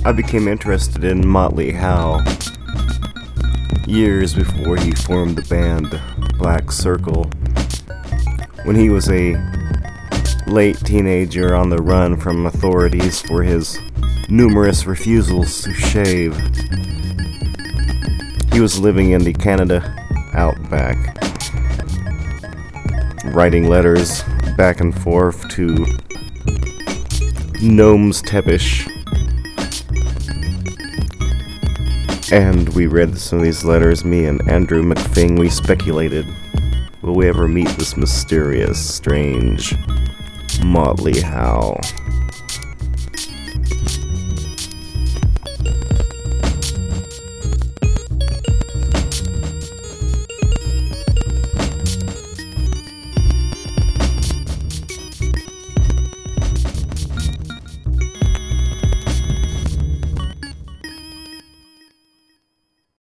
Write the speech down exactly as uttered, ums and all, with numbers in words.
I became interested in Motley Howe years before he formed the band Black Circle. When he was a late teenager on the run from authorities for his numerous refusals to shave, he was living in the Canada outback, writing letters back and forth to Gnomes Tepish. And we read some of these letters, me and Andrew McFing. We speculated, will we ever meet this mysterious, strange Motley Howe?